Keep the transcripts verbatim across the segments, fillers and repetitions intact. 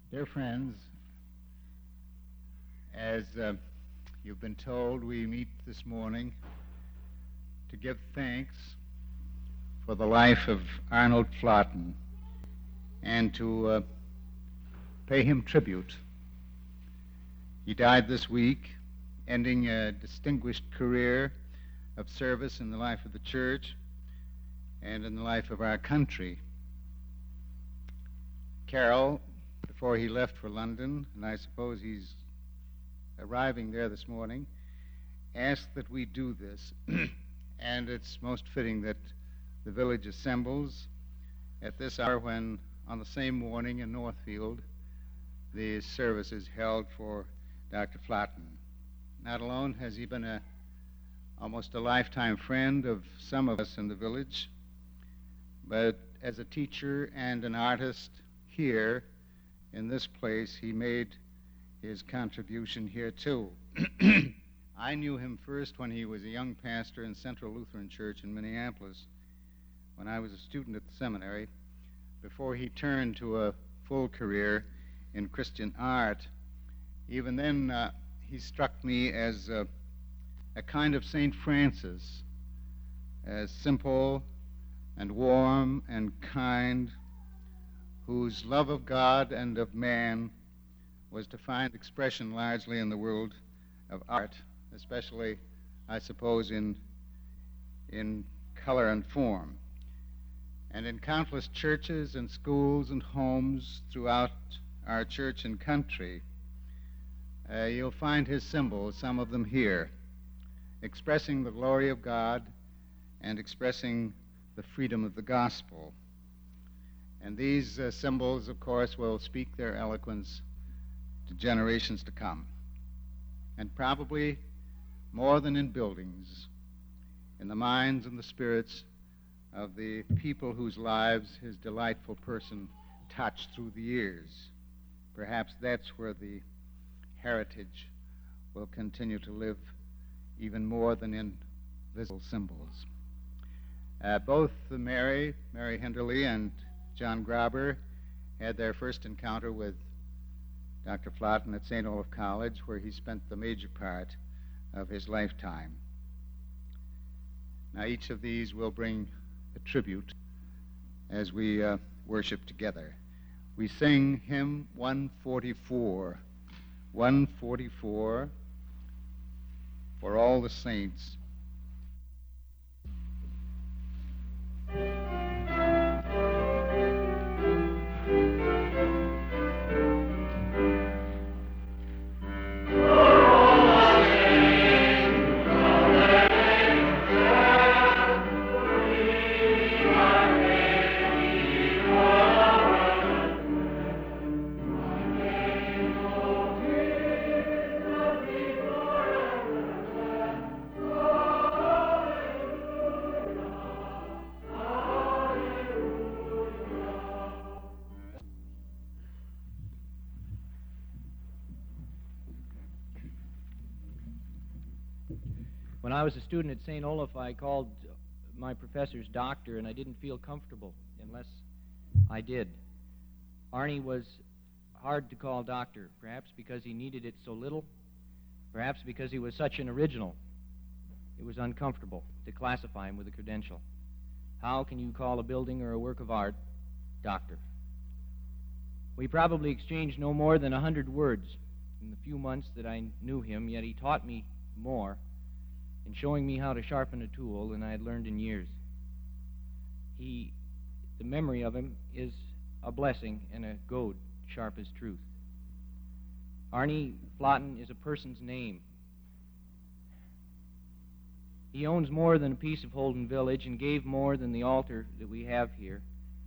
Dear friends, as uh, you've been told, we meet this morning to give thanks for the life of Arnold Flotten and to uh, pay him tribute. He died this week, ending a distinguished career of service in the life of the church and in the life of our country. Carroll, before he left for London, and I suppose he's arriving there this morning, asked that we do this. And it's most fitting that the village assembles at this hour when, on the same morning in Northfield, the service is held for Doctor Flotten. Not alone has he been a, almost a lifetime friend of some of us in the village, but as a teacher and an artist here in this place, he made his contribution here too. I knew him first when he was a young pastor in Central Lutheran Church in Minneapolis, when I was a student at the seminary, before he turned to a full career in Christian art. Even then, uh, he struck me as uh, a kind of Saint Francis, as simple and warm and kind, whose love of God and of man was to find expression largely in the world of art, especially, I suppose, in, in color and form. And in countless churches and schools and homes throughout our church and country, uh, you'll find his symbols, some of them here, expressing the glory of God and expressing the freedom of the gospel. And these uh, symbols, of course, will speak their eloquence to generations to come. And probably more than in buildings, in the minds and the spirits of the people whose lives his delightful person touched through the years. Perhaps that's where the heritage will continue to live even more than in visible symbols. Uh, both Mary, Mary Henderly and John Graber had their first encounter with Doctor Flotten at Saint Olaf College, where he spent the major part of his lifetime. Now, each of these will bring a tribute as we uh, worship together. We sing hymn one forty-four, one forty-four, for all the saints. When I was a student at Saint Olaf, I called my professors doctor, and I didn't feel comfortable unless I did. Arnie was hard to call doctor, perhaps because he needed it so little, perhaps because he was such an original. It was uncomfortable to classify him with a credential. How can you call a building or a work of art doctor? We probably exchanged no more than a hundred words in the few months that I knew him, yet he taught me more in showing me how to sharpen a tool than I had learned in years. He, the memory of him is a blessing and a goad sharp as truth. Arnie Flotten is a person's name. He owns more than a piece of Holden Village and gave more than the altar that we have here.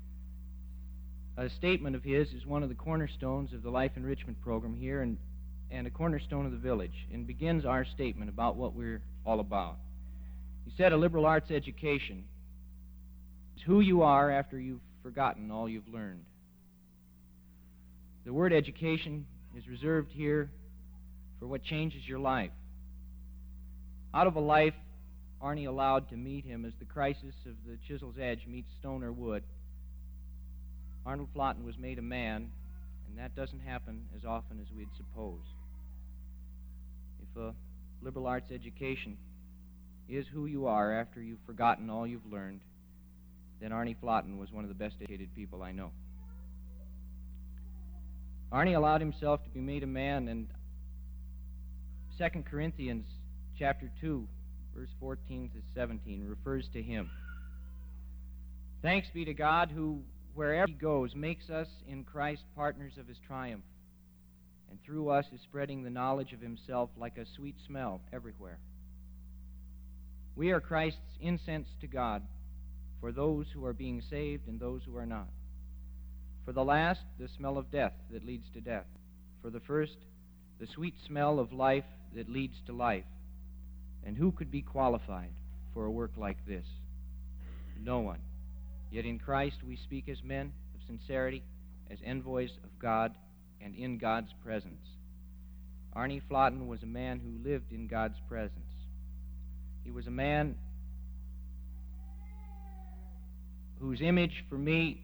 A statement of his is one of the cornerstones of the Life Enrichment program here and, and a cornerstone of the village, and begins our statement about what we're all about. He said a liberal arts education is who you are after you've forgotten all you've learned. The word education is reserved here for what changes your life. Out of a life Arnie allowed to meet him as the crisis of the chisel's edge meets stone or wood, Arnold Flotten was made a man, And that doesn't happen as often as we'd suppose. If a liberal arts education is who you are after you've forgotten all you've learned, then Arnie Flotten was one of the best educated people I know. Arnie allowed himself to be made a man, and Second Corinthians chapter two, verse fourteen to seventeen, refers to him. Thanks be to God who, wherever he goes, makes us in Christ partners of his triumph, and through us is spreading the knowledge of himself like a sweet smell everywhere. We are Christ's incense to God for those who are being saved and those who are not. For the last, the smell of death that leads to death. For the first, the sweet smell of life that leads to life. And who could be qualified for a work like this? No one. Yet in Christ we speak as men of sincerity, as envoys of God, and in God's presence. Arnie Flotten was a man who lived in God's presence. He was a man whose image for me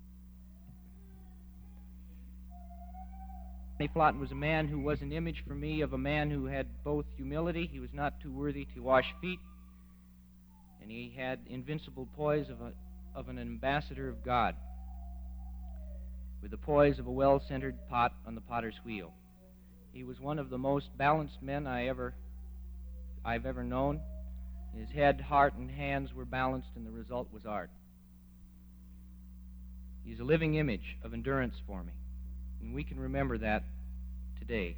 Arnie Flotten was a man who was an image for me of a man who had both humility, he was not too worthy to wash feet, and he had invincible poise of, a, of an ambassador of God, with the poise of a well-centered pot on the potter's wheel. He was one of the most balanced men I ever, I've ever known. His head, heart, and hands were balanced, and the result was art. He's a living image of endurance for me, and we can remember that today.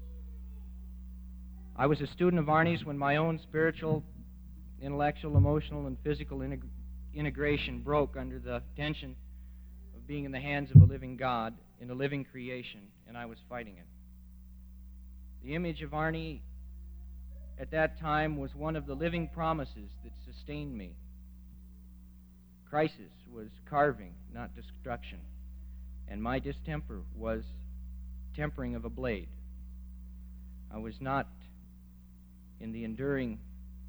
I was a student of Arnie's when my own spiritual, intellectual, emotional, and physical integ- integration broke under the tension of being in the hands of a living God in a living creation, and I was fighting it. The image of Arnie at that time was one of the living promises that sustained me. Crisis was carving, not destruction, and my distemper was tempering of a blade. I was not in the enduring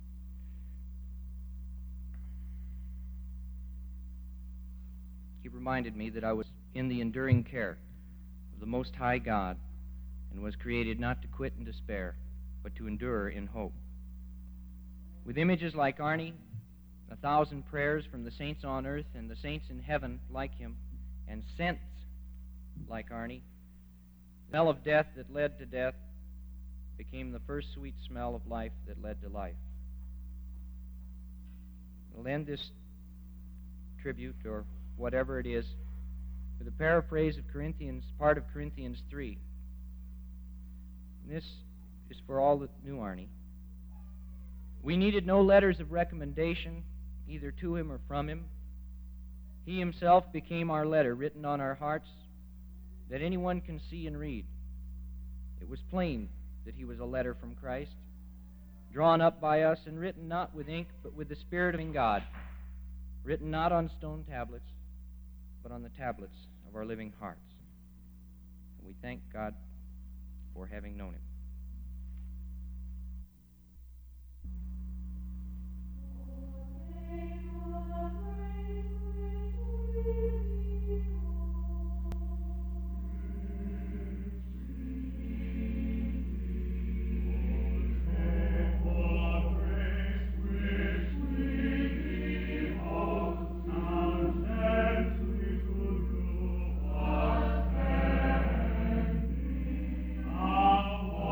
He reminded me that I was in the enduring care of the Most High God and was created not to quit in despair, but to endure in hope. With images like Arnie, a thousand prayers from the saints on earth and the saints in heaven like him, and scents like Arnie, the smell of death that led to death became the first sweet smell of life that led to life. We'll end this tribute, or whatever it is, with a paraphrase of Corinthians, part of Corinthians three. And this is for all that knew Arnie. We needed no letters of recommendation, either to him or from him. He himself became our letter, written on our hearts, that anyone can see and read. It was plain that he was a letter from Christ, drawn up by us and written not with ink, but with the Spirit of God, written not on stone tablets, but on the tablets of our living hearts. And we thank God for having known him. Our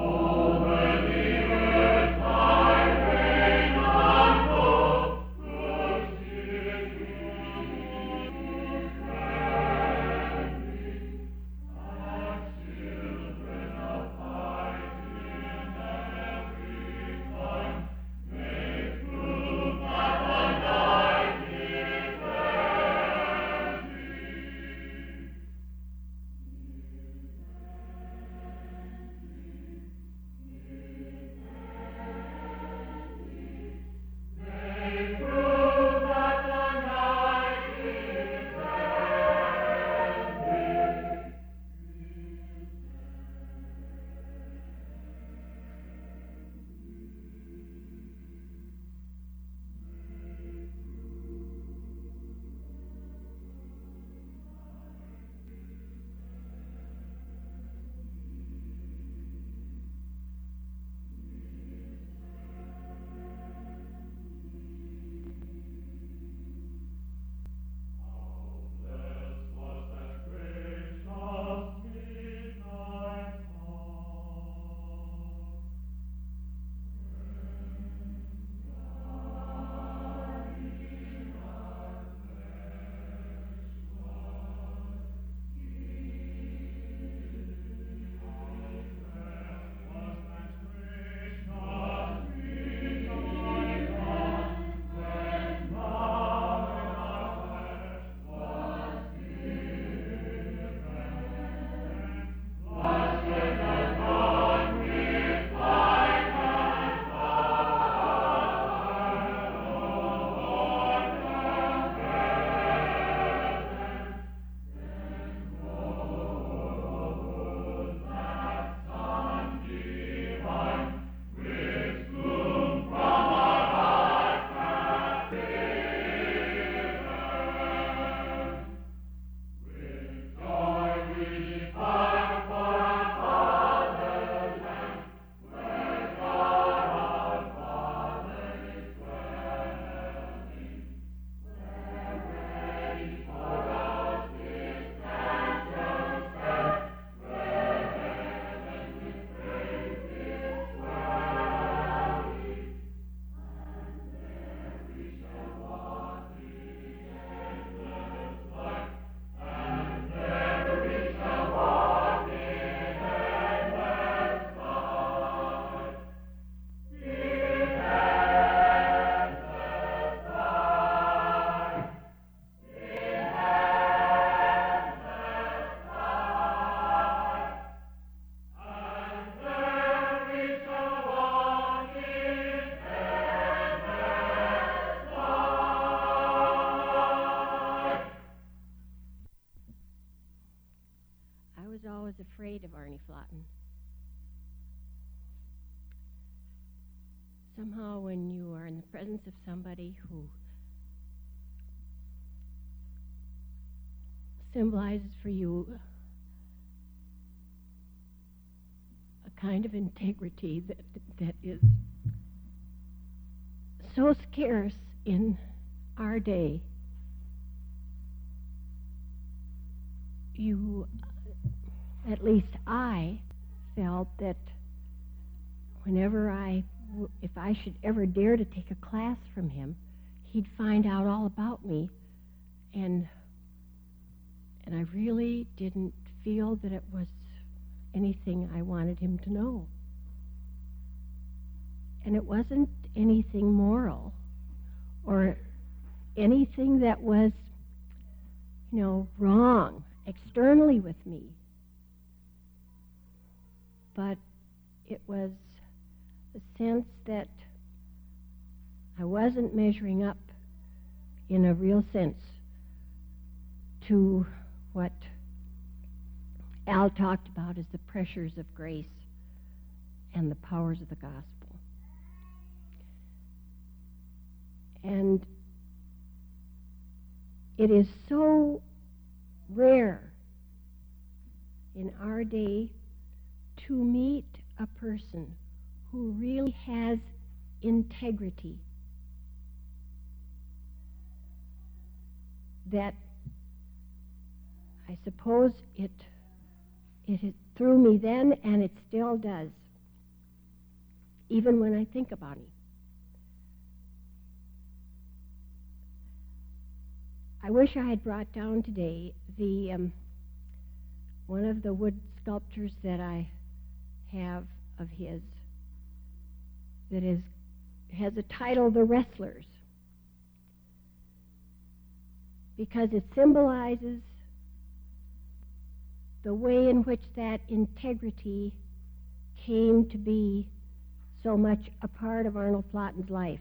afraid of Arnie Flatten. Somehow when you are in the presence of somebody who symbolizes for you a kind of integrity that that is so scarce in our day, you, at least I, felt that whenever I, if I should ever dare to take a class from him, he'd find out all about me, and and I really didn't feel that it was anything I wanted him to know. And it wasn't anything moral or anything that was, you know, wrong externally with me. But it was the sense that I wasn't measuring up in a real sense to what Al talked about as the pressures of grace and the powers of the gospel. And it is so rare in our day to meet a person who really has integrity, that I suppose it it had threw me then, and it still does, even when I think about it. I wish I had brought down today the um, one of the wood sculptures that I have of his that is has a title, The Wrestlers, because it symbolizes the way in which that integrity came to be so much a part of Arnold Flatten's life.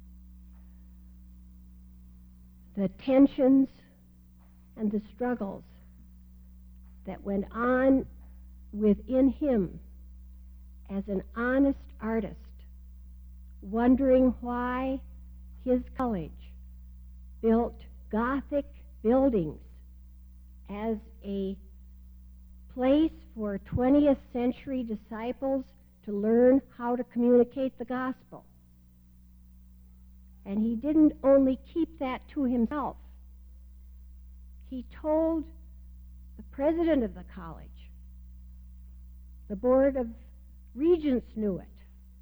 The tensions and the struggles that went on within him as an honest artist, wondering why his college built Gothic buildings as a place for twentieth century disciples to learn how to communicate the gospel. And he didn't only keep that to himself. He told the president of the college. The board of regents knew it.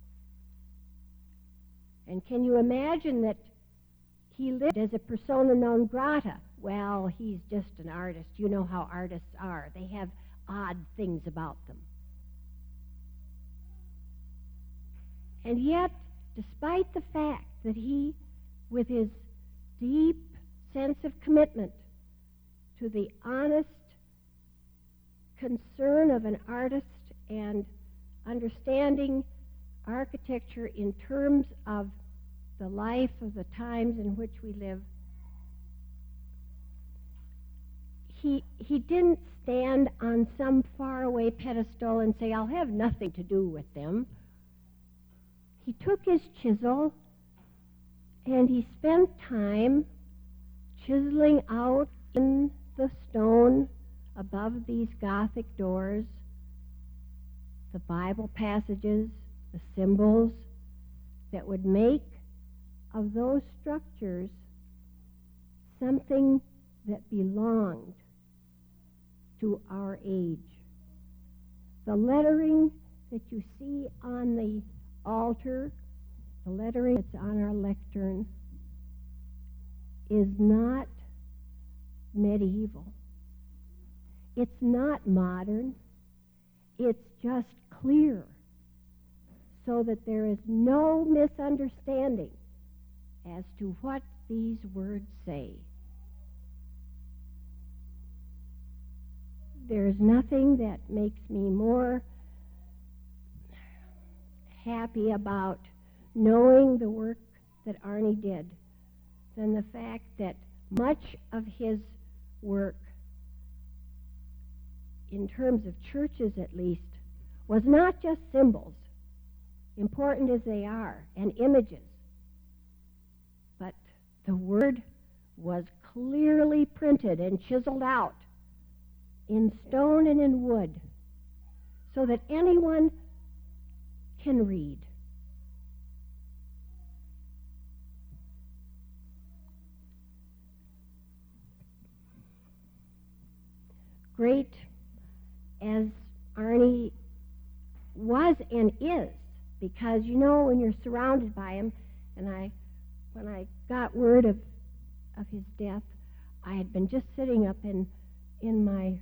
And can you imagine that he lived as a persona non grata? Well, he's just an artist. You know how artists are. They have odd things about them. And yet, despite the fact that he, with his deep sense of commitment to the honest concern of an artist and understanding architecture in terms of the life of the times in which we live, he he didn't stand on some faraway pedestal and say, I'll have nothing to do with them. He took his chisel and he spent time chiseling out in the stone above these Gothic doors the Bible passages, the symbols that would make of those structures something that belonged to our age. The lettering that you see on the altar, the lettering that's on our lectern, is not medieval. It's not modern. It's just clear, so that there is no misunderstanding as to what these words say. There's nothing that makes me more happy about knowing the work that Arnie did than the fact that much of his work in terms of churches at least, was not just symbols, important as they are, and images, but the Word was clearly printed and chiseled out in stone and in wood so that anyone can read. Great as Arnie was and is, because you know when you're surrounded by him, and I, when I got word of of his death, I had been just sitting up in in my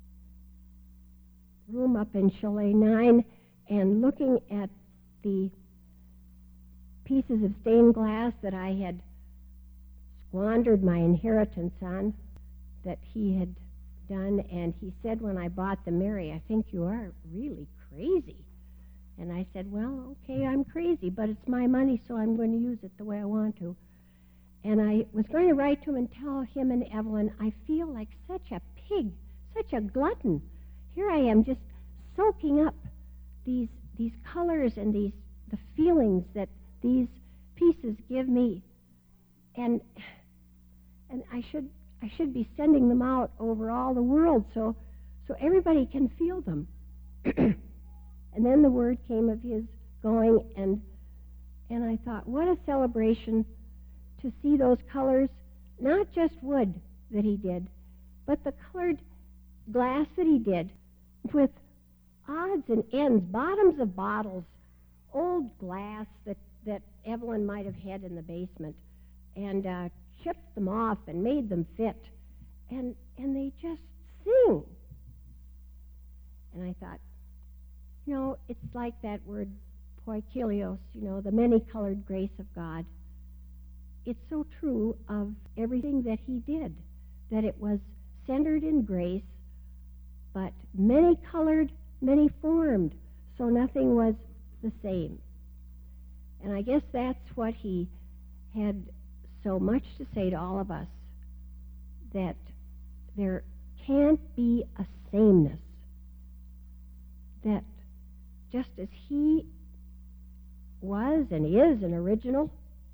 room up in Chalet nine and looking at the pieces of stained glass that I had squandered my inheritance on, that he had done, and he said when I bought them, "Mary, I think you are really crazy." And I said, "Well, okay, I'm crazy, but it's my money, so I'm going to use it the way I want to." And I was going to write to him and tell him and Evelyn, I feel like such a pig, such a glutton. Here I am just soaking up these these colors and these the feelings that these pieces give me. And and I should I should be sending them out over all the world so so everybody can feel them. And then the word came of his going, and and I thought, what a celebration to see those colors, not just wood that he did, but the colored glass that he did with odds and ends, bottoms of bottles, old glass that, that Evelyn might have had in the basement, and uh, chipped them off and made them fit, and and they just sing. And I thought, you know, it's like that word poikilios, you know, the many-colored grace of God. It's so true of everything that he did, that it was centered in grace, but many-colored, many-formed, so nothing was the same. And I guess that's what he had so much to say to all of us, that there can't be a sameness, that just as he was and is an original,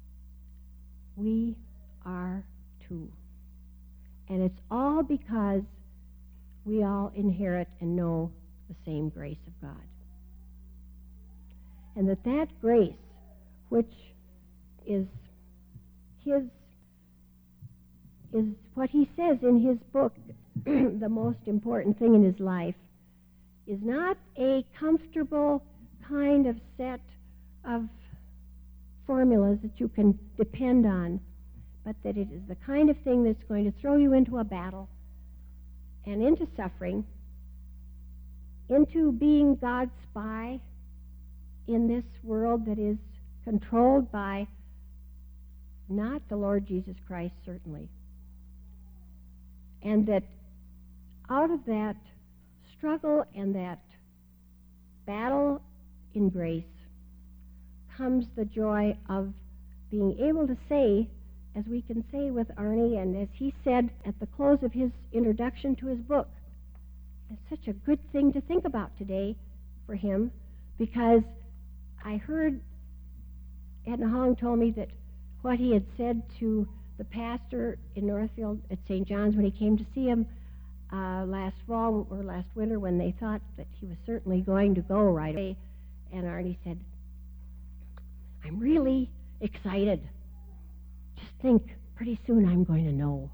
we are too. And it's all because we all inherit and know the same grace of God. And that that grace, which is his, is what he says in his book, the most important thing in his life, is not a comfortable kind of set of formulas that you can depend on, but that it is the kind of thing that's going to throw you into a battle and into suffering, into being God's spy in this world that is controlled by not the Lord Jesus Christ, certainly. And that out of that struggle and that battle in grace comes the joy of being able to say, as we can say with Arnie, and as he said at the close of his introduction to his book, it's such a good thing to think about today for him, because I heard Edna Hong told me that what he had said to the pastor in Northfield at Saint John's when he came to see him uh, last fall or last winter, when they thought that he was certainly going to go right away, and Arnie said, "I'm really excited. Just think, pretty soon I'm going to know."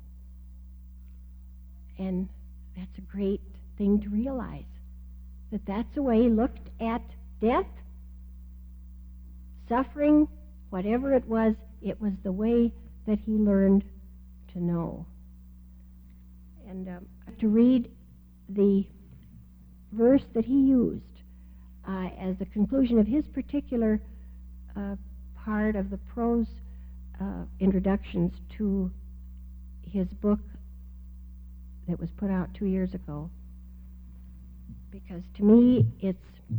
And that's a great thing to realize, that that's the way he looked at death, suffering, whatever it was, it was the way that he learned to know. And um, to read the verse that he used uh, as the conclusion of his particular uh, part of the prose uh, introductions to his book that was put out two years ago, because to me it's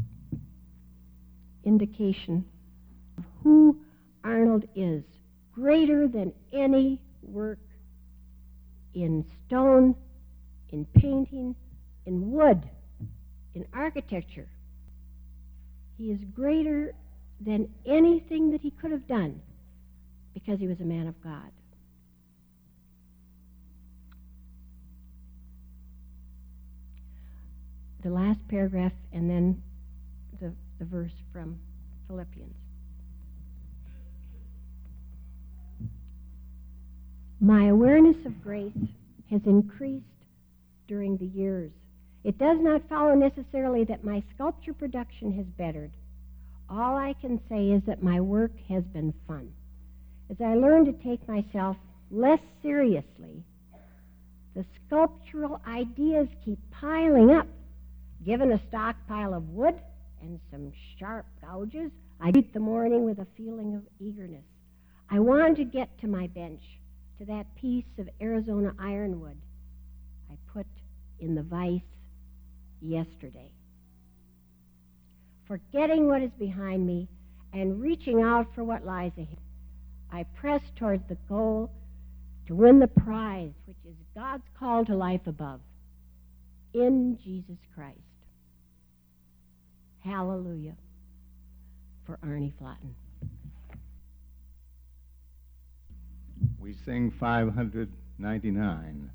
indication of who Arnold is, greater than any work in stone, in painting, in wood, in architecture. He is greater than anything that he could have done because he was a man of God. The last paragraph and then the, the verse from Philippians. My awareness of grace has increased during the years. It does not follow necessarily that my sculpture production has bettered. All I can say is that my work has been fun. As I learn to take myself less seriously, the sculptural ideas keep piling up. Given a stockpile of wood and some sharp gouges, I greet the morning with a feeling of eagerness. I want to get to my bench, to that piece of Arizona ironwood I put in the vise yesterday. Forgetting what is behind me and reaching out for what lies ahead, I press toward the goal to win the prize, which is God's call to life above, in Jesus Christ. Hallelujah for Arnie Flatten. We sing five ninety-nine.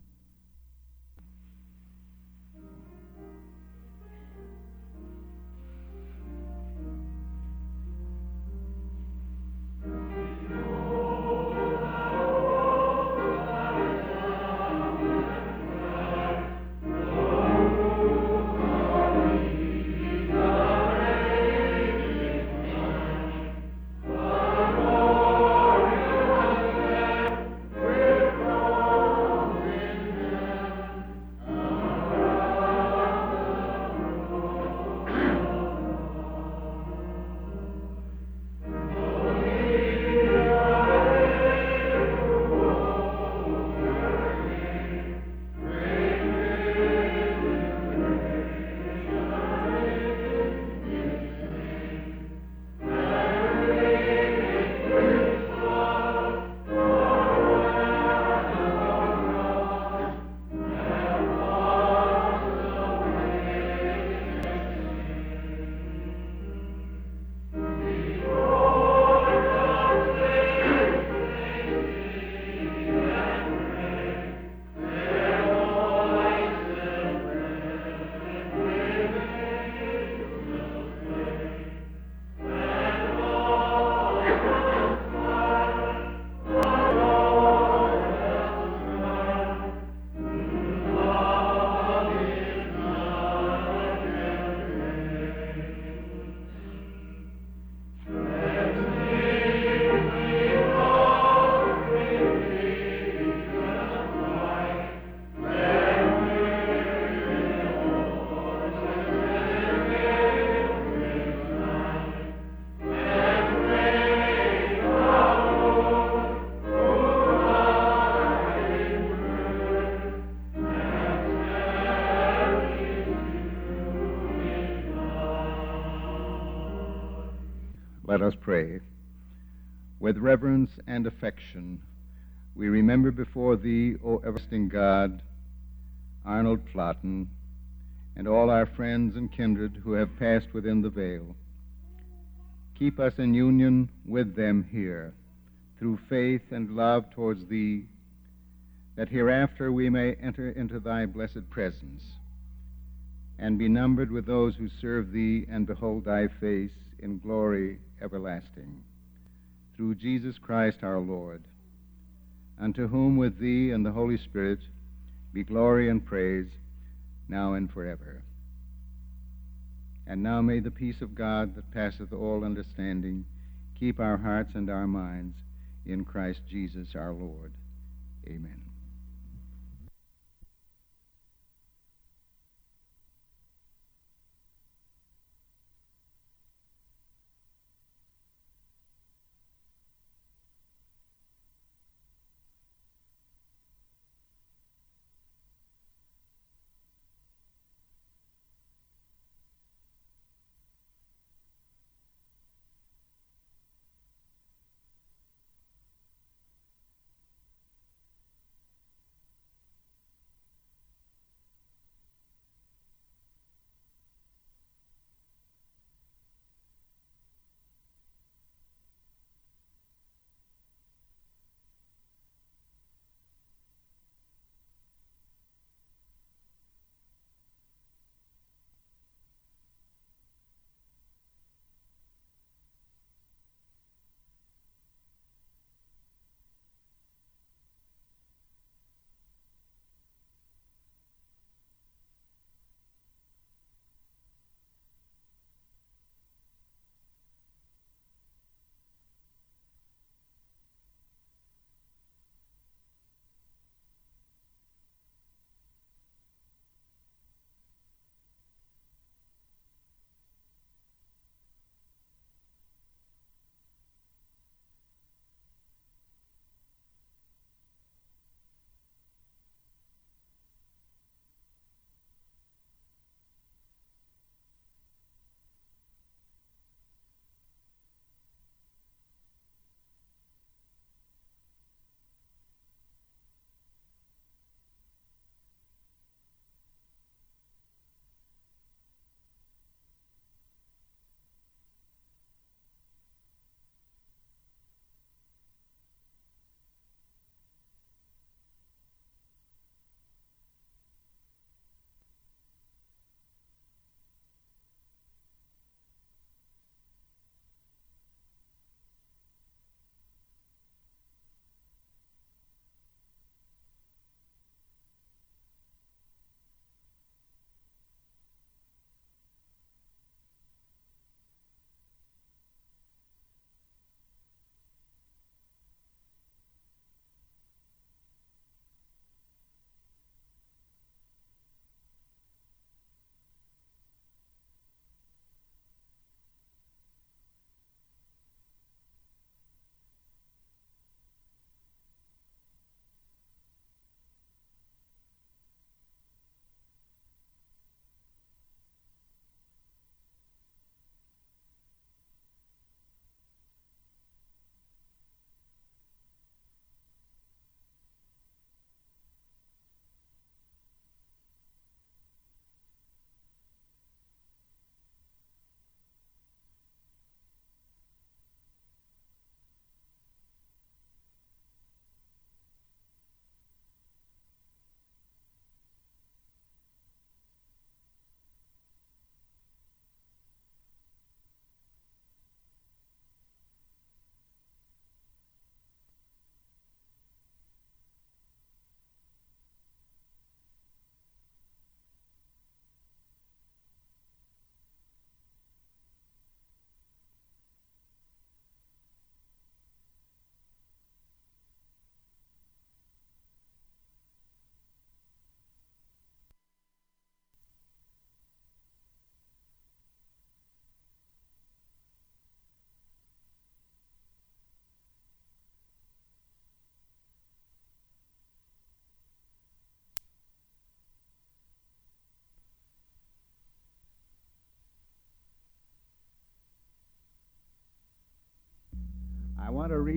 Let us pray. With reverence and affection, we remember before Thee, O everlasting God, Arnold Flatten, and all our friends and kindred who have passed within the veil. Keep us in union with them here, through faith and love towards Thee, that hereafter we may enter into Thy blessed presence, and be numbered with those who serve Thee and behold Thy face in glory everlasting. Through Jesus Christ our Lord, unto whom with Thee and the Holy Spirit be glory and praise, now and forever. And now may the peace of God that passeth all understanding keep our hearts and our minds in Christ Jesus our Lord. Amen.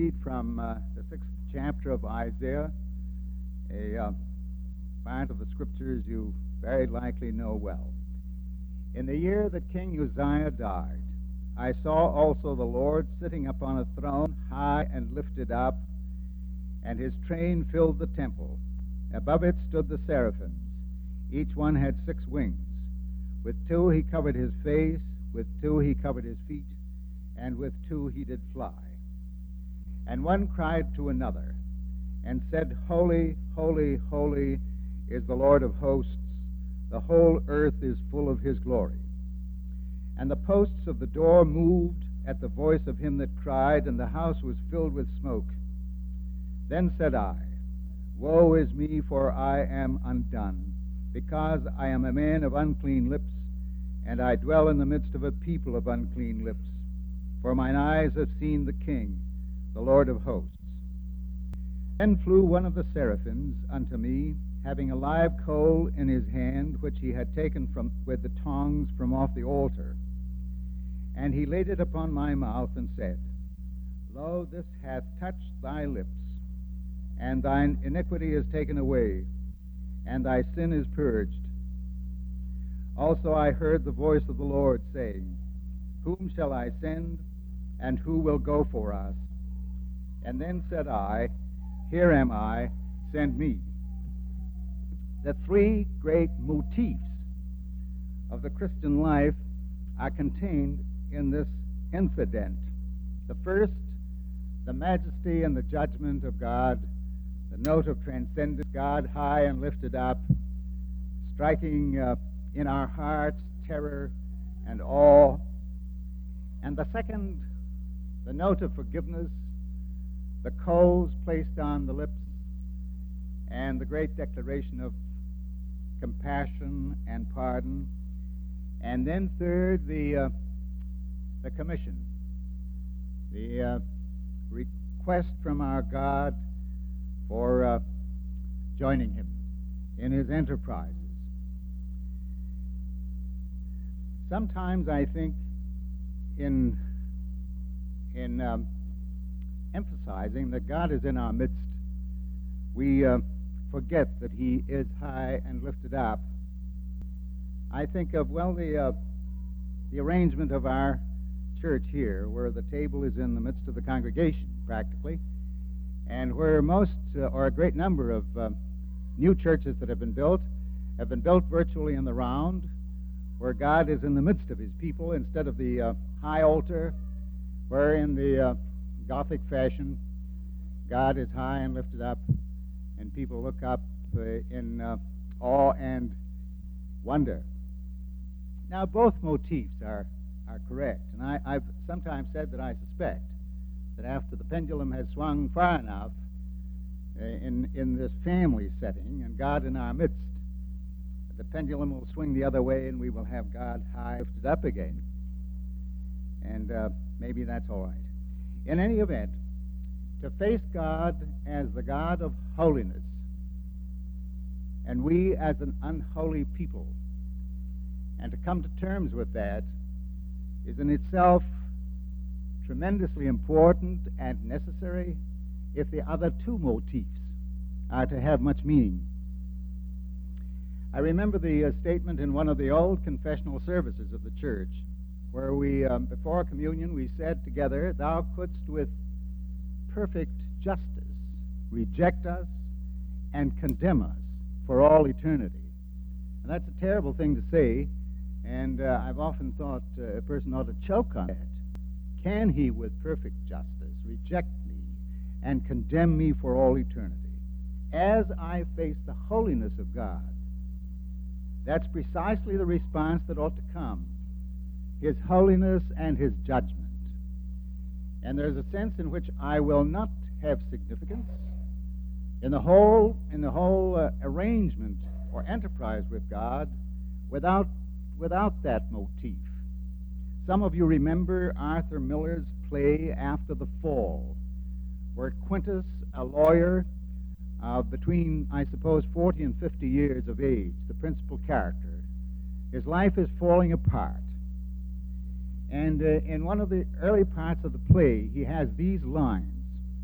read from uh, the sixth chapter of Isaiah, a uh, part of the scriptures you very likely know well. In the year that King Uzziah died, I saw also the Lord sitting upon a throne, high and lifted up, and his train filled the temple. Above it stood the seraphims. Each one had six wings. With two he covered his face, with two he covered his feet, and with two he did fly. And one cried to another, and said, Holy, holy, holy is the Lord of hosts. The whole earth is full of his glory. And the posts of the door moved at the voice of him that cried, and the house was filled with smoke. Then said I, Woe is me, for I am undone, because I am a man of unclean lips, and I dwell in the midst of a people of unclean lips. For mine eyes have seen the King, the Lord of hosts. Then flew one of the seraphims unto me, having a live coal in his hand, which he had taken from with the tongs from off the altar. And he laid it upon my mouth, and said, Lo, this hath touched thy lips, and thine iniquity is taken away, and thy sin is purged. Also I heard the voice of the Lord saying, Whom shall I send, and who will go for us? And then said I, Here am I, send me. The three great motifs of the Christian life are contained in this incident. The first, the majesty and the judgment of God, the note of transcendence, God high and lifted up, striking uh, in our hearts terror and awe. And the second, the note of forgiveness, the coals placed on the lips, and the great declaration of compassion and pardon. And then third, the uh, the commission, the uh, request from our God for uh, joining him in his enterprises. Sometimes I think in in um, emphasizing that God is in our midst, we uh, forget that he is high and lifted up. I think of, well, the uh, the arrangement of our church here, where the table is in the midst of the congregation, practically, and where most, uh, or a great number of uh, new churches that have been built, have been built virtually in the round, where God is in the midst of his people, instead of the uh, high altar, where in the uh, Gothic fashion, God is high and lifted up, and people look up uh, in uh, awe and wonder. Now, both motifs are, are correct, and I, I've sometimes said that I suspect that after the pendulum has swung far enough uh, in, in this family setting and God in our midst, the pendulum will swing the other way and we will have God high lifted up again. And uh, maybe that's all right. In any event, to face God as the God of holiness, and we as an unholy people, and to come to terms with that, is in itself tremendously important and necessary if the other two motifs are to have much meaning. I remember the uh, statement in one of the old confessional services of the church, where we, um, before communion, we said together, Thou couldst with perfect justice reject us and condemn us for all eternity. And that's a terrible thing to say, and uh, I've often thought uh, a person ought to choke on it. Can he, with perfect justice, reject me and condemn me for all eternity? As I face the holiness of God, that's precisely the response that ought to come. His holiness and his judgment. And there's a sense in which I will not have significance in the whole in the whole uh, arrangement or enterprise with God without without that motif. Some of you remember Arthur Miller's play After the Fall, where Quintus, a lawyer uh, between, I suppose, forty and fifty years of age, the principal character, his life is falling apart. And uh, in one of the early parts of the play, he has these lines.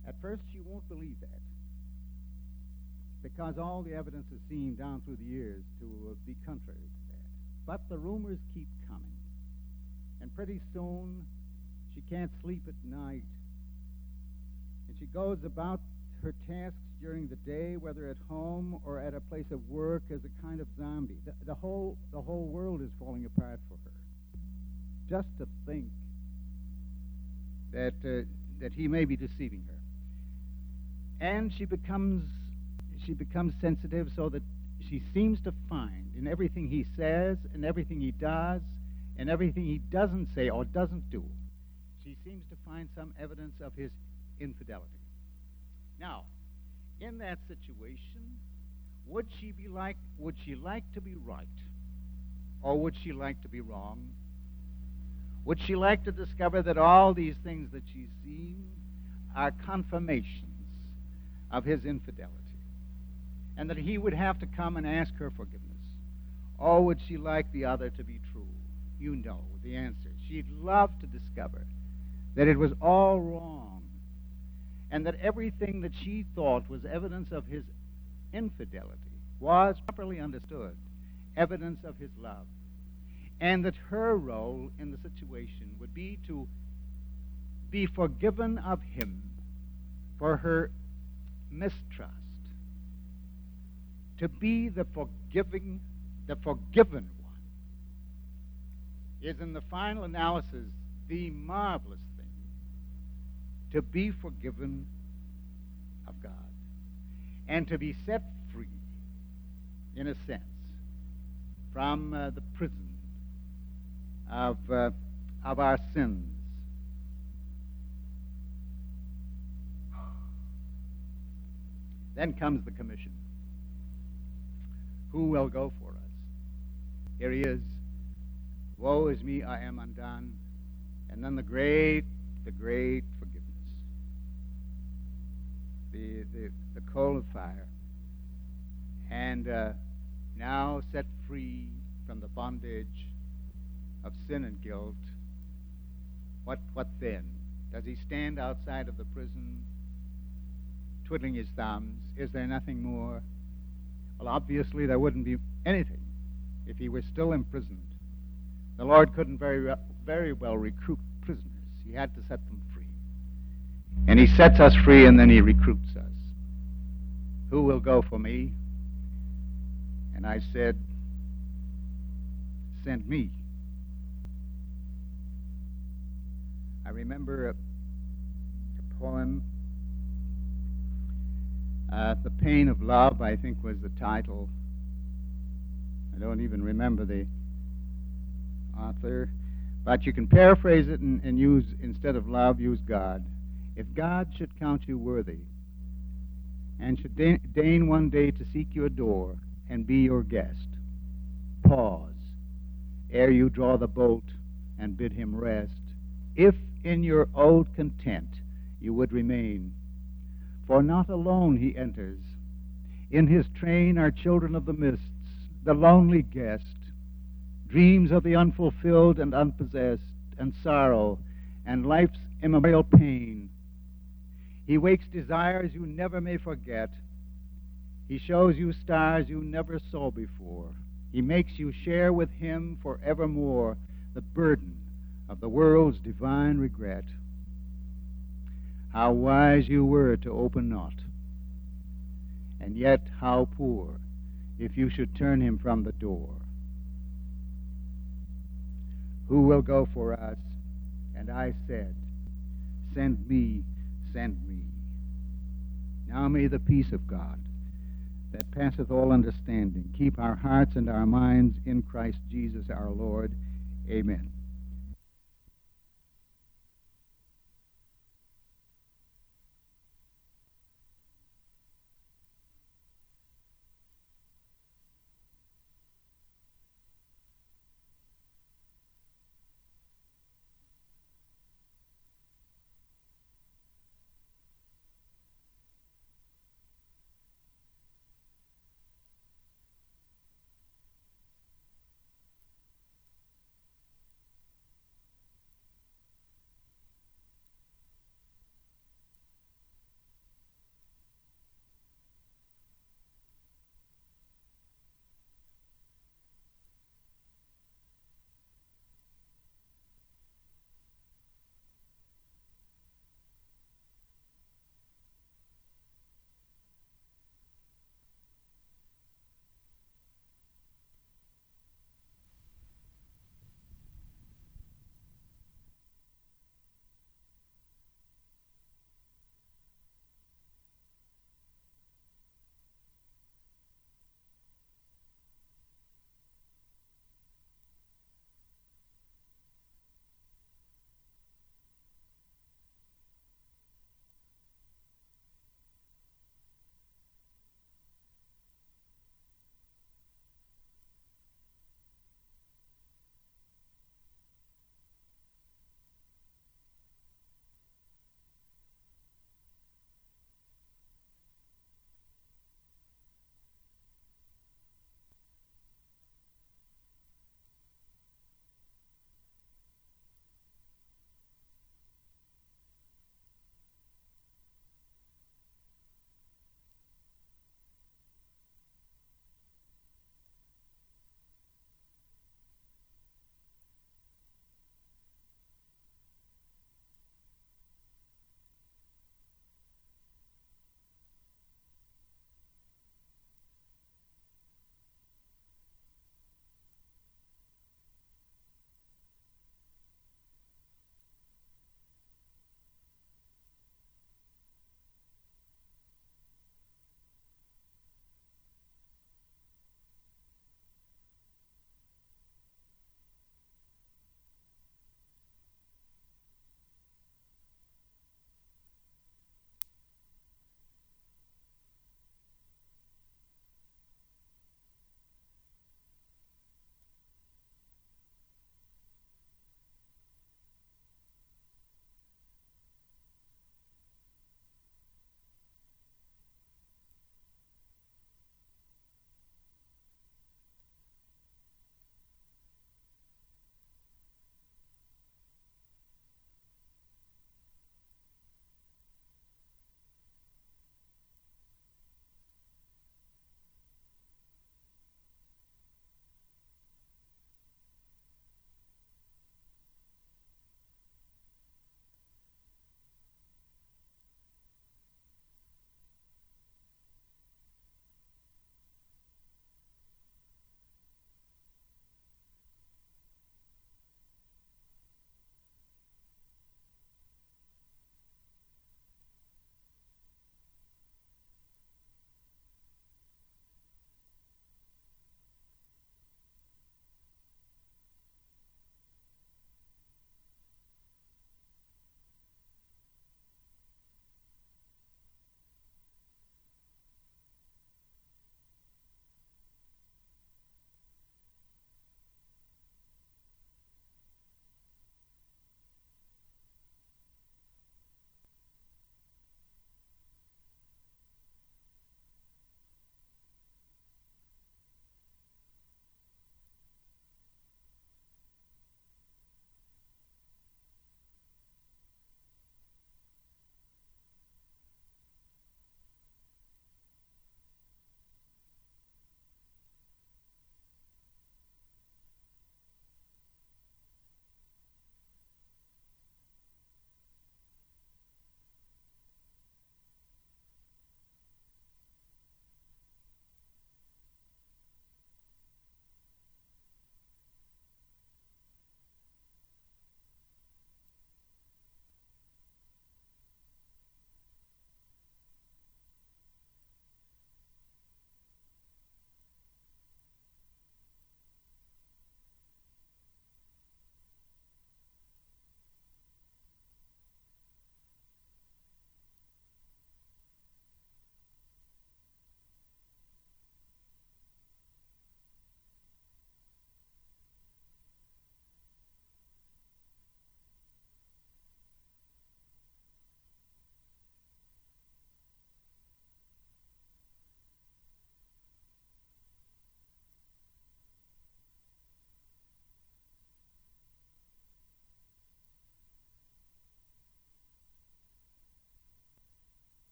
At first, she won't believe that, because all the evidence has seemed down through the years to be contrary to that. But the rumors keep coming, and pretty soon she can't sleep at night, and she goes about her tasks during the day, whether at home or at a place of work, as a kind of zombie. The, the whole the whole world is falling apart for her. Just to think that uh, that he may be deceiving her, and she becomes she becomes sensitive, so that she seems to find in everything he says, and everything he does, and everything he doesn't say or doesn't do, she seems to find some evidence of his infidelity. Now, in that situation, would she be like would she like to be right, or would she like to be wrong? Would she like to discover that all these things that she's seen are confirmations of his infidelity, and that he would have to come and ask her forgiveness? Or would she like the other to be true? You know the answer. She'd love to discover that it was all wrong, and that everything that she thought was evidence of his infidelity was properly understood, evidence of his love, and that her role in the situation would be to be forgiven of him for her mistrust, to be the forgiving, the forgiven one, is in the final analysis the marvelous thing, to be forgiven of God, and to be set free, in a sense, from uh, the prison of uh, of our sins. Then comes the commission. Who will go for us? Here he is. Woe is me, I am undone. And then the great, the great forgiveness. The the, the coal of fire. And uh, now set free from the bondage of sin and guilt. What what then? Does he stand outside of the prison twiddling his thumbs? Is there nothing more? Well, obviously there wouldn't be anything if he were still imprisoned. The Lord couldn't very well, very well recruit prisoners. He had to set them free. And he sets us free, and then he recruits us. Who will go for me? And I said, send me. I remember a, a poem, uh, The Pain of Love, I think was the title. I don't even remember the author, but you can paraphrase it and, and use, instead of love, use God. If God should count you worthy, and should deign, deign one day to seek your door and be your guest, pause ere you draw the bolt and bid him rest, if in your old content you would remain. For not alone he enters. In his train are children of the mists, the lonely guest, dreams of the unfulfilled and unpossessed, and sorrow, and life's immemorial pain. He wakes desires you never may forget. He shows you stars you never saw before. He makes you share with him forevermore the burden of the world's divine regret. How wise you were to open not, and yet how poor if you should turn him from the door. Who will go for us? And I said, send me, send me. Now may the peace of God, that passeth all understanding, keep our hearts and our minds in Christ Jesus our Lord. Amen.